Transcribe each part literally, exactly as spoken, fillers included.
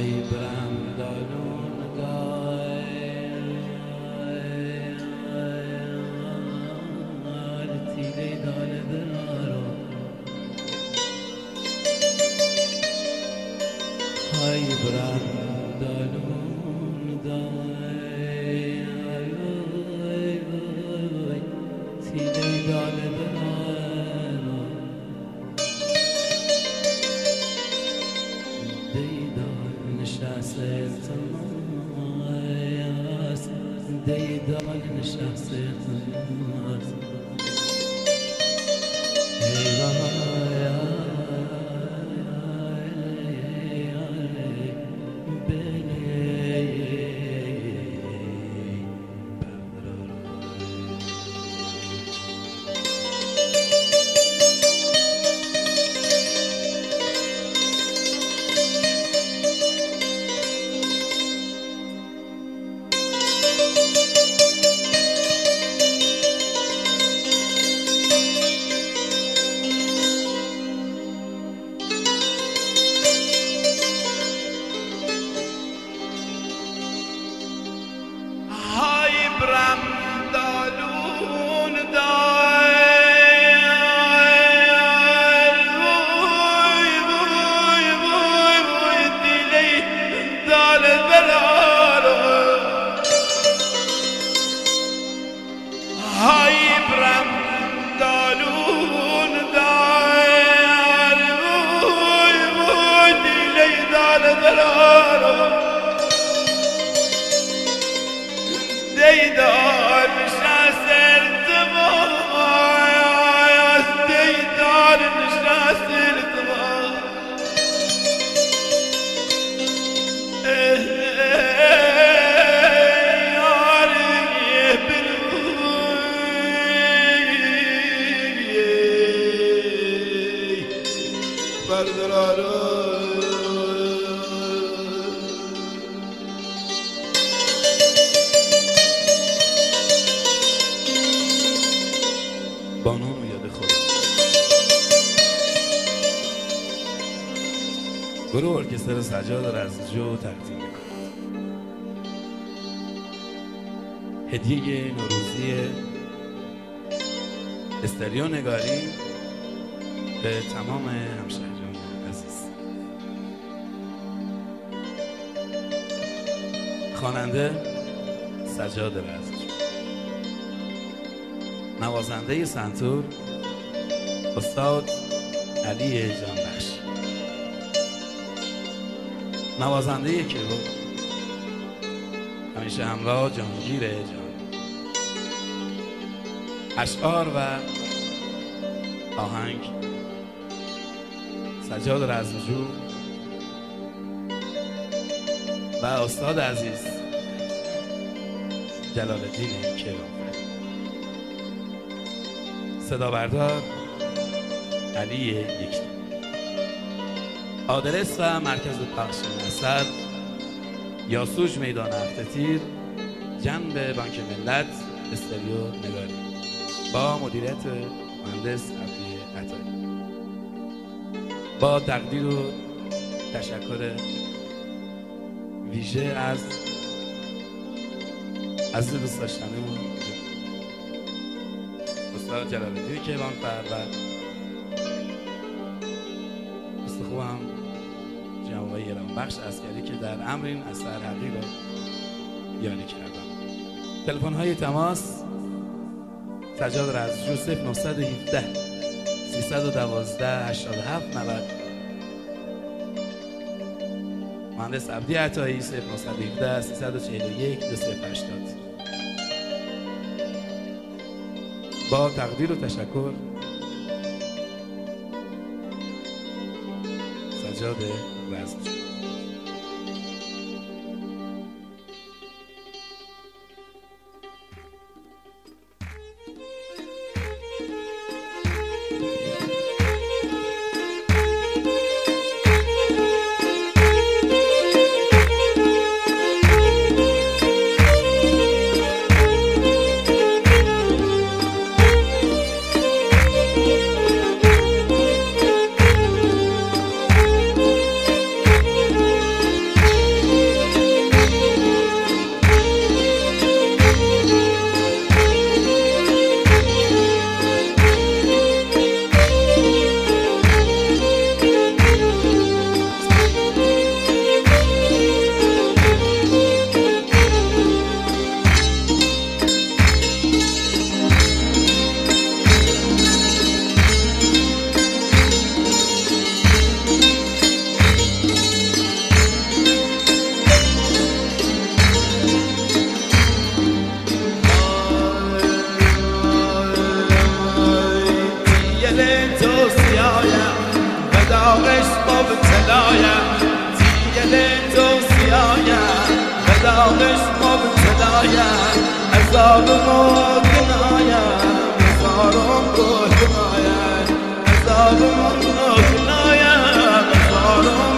بانو یاد خود گروه ارکستر سجاد رزمجو تقدیم می‌کند هدیه نوروزی استریو نگاری به تمام همشهریان عزیز. خواننده سجاد رزمجو، نوازنده سنتور استاد علی جانبخش، نوازنده کیبورد همیشه همراه جهانگیر جان، اشعار و آهنگ سجاد رزمجو و استاد عزیز جلال الدین کیوان، صدا بردار علی یکتا. آدرس و مرکز پخش اثر یاسوج میدان هفته تیر، جنب بانک ملت، استریو نگاری، با مدیریت مهندس عبدی عطایی. با تقدیر و تشکر ویژه از عزیز دوست داشتنیمون استاد جلال الدین کیوانفر و دوست خوبم جناب آقای گرانبخش عسکری که در امر این اثر حقیر را یاری کردم. تلفن های تماس سجاد رزمجو صفر نهصد و هفده سیصد و دوازده هشتاد و هفت نود، مهندس عبدی عطایی صفر نهصد و هفده سیصد و چهل و یک دو صفر هشتاد. با تقدیر و تشکر سجاد رزمجو. عشق مبتلایم دیگه تو سیایم بدا عشق مبتلایم عذاب مکنایم هزارم گنایم عذاب مکنایم هزارم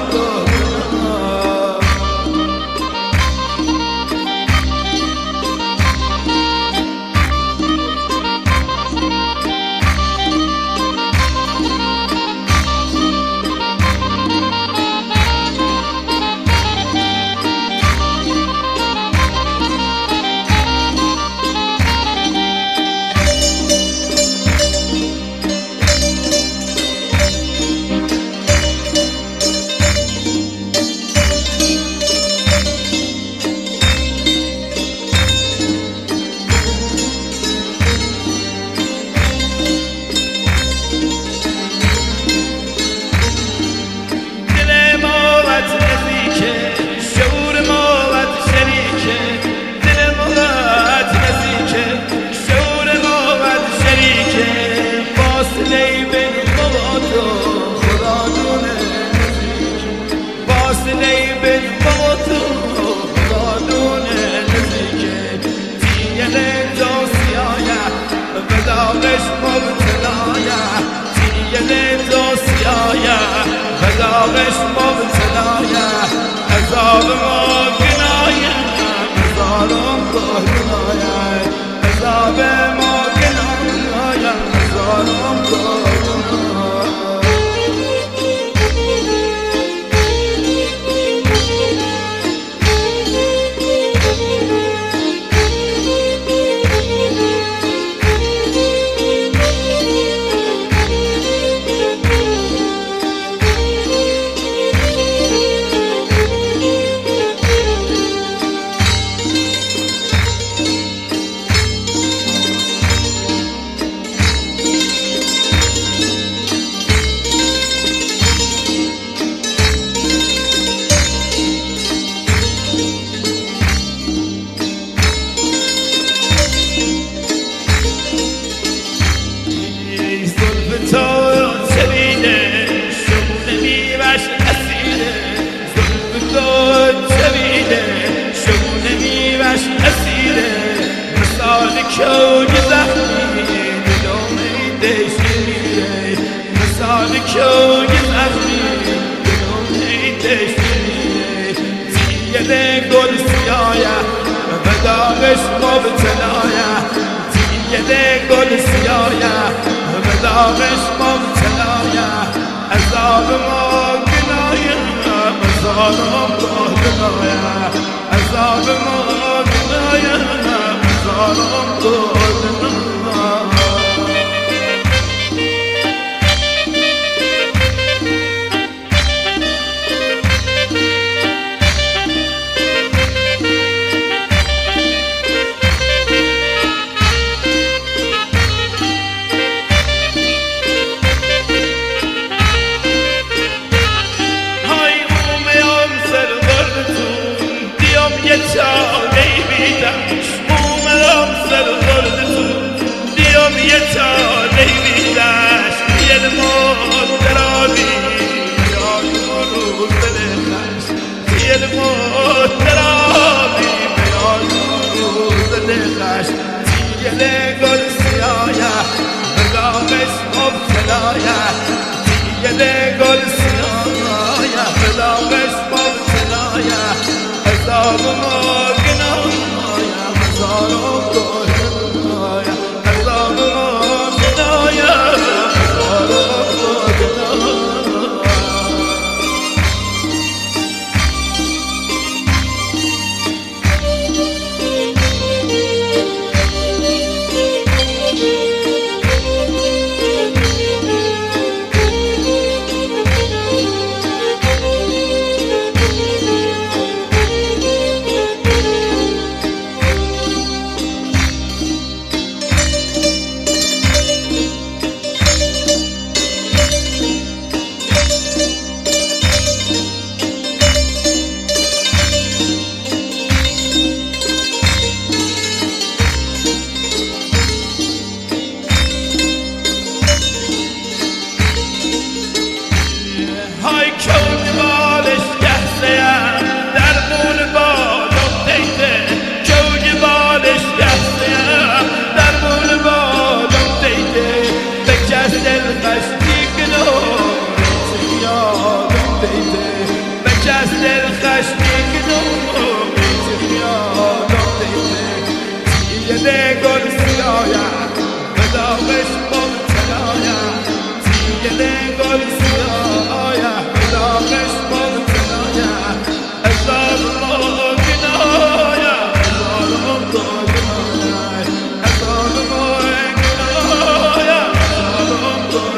عشق مبتلایم عذاب مکنایم هزارم گنایم عذاب مکنایم هزارم کیوی زخمی دلم ایدش میره مثال کیوی زخمی دلم ایدش میره تیل گل سیایا بدا عشق مبتلایا تیل گل سیایا بدا عشق مبتلایا عذاب مکنایا هزارم گنایا عذاب مکنایا هزارم تیه گل سیایم به داغش مبتلایم تیه گل سیایم به داغش مبتلایم هزار ما گنایم هزار ما گنایم هزار ما گنایم هزار ما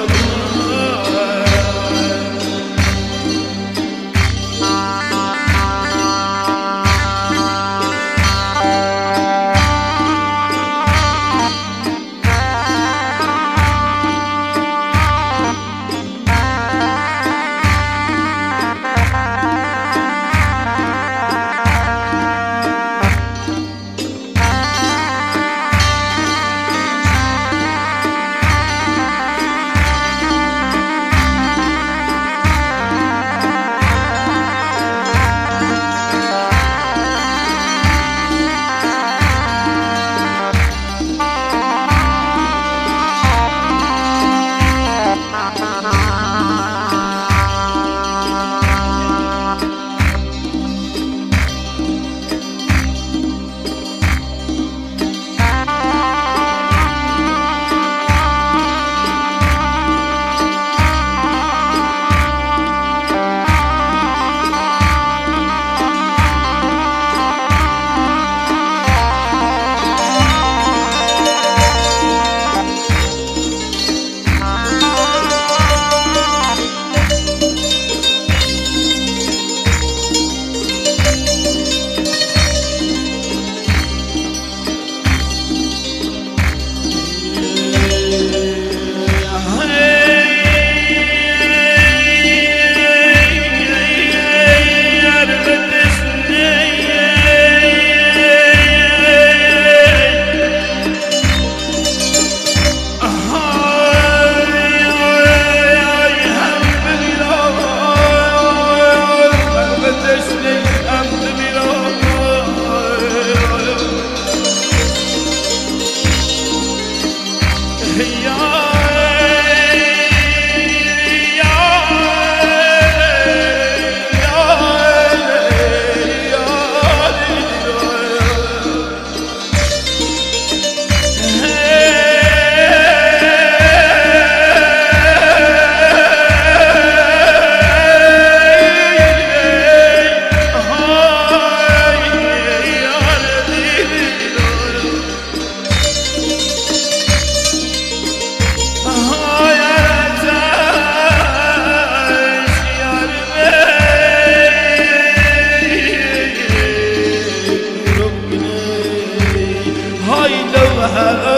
هاي لو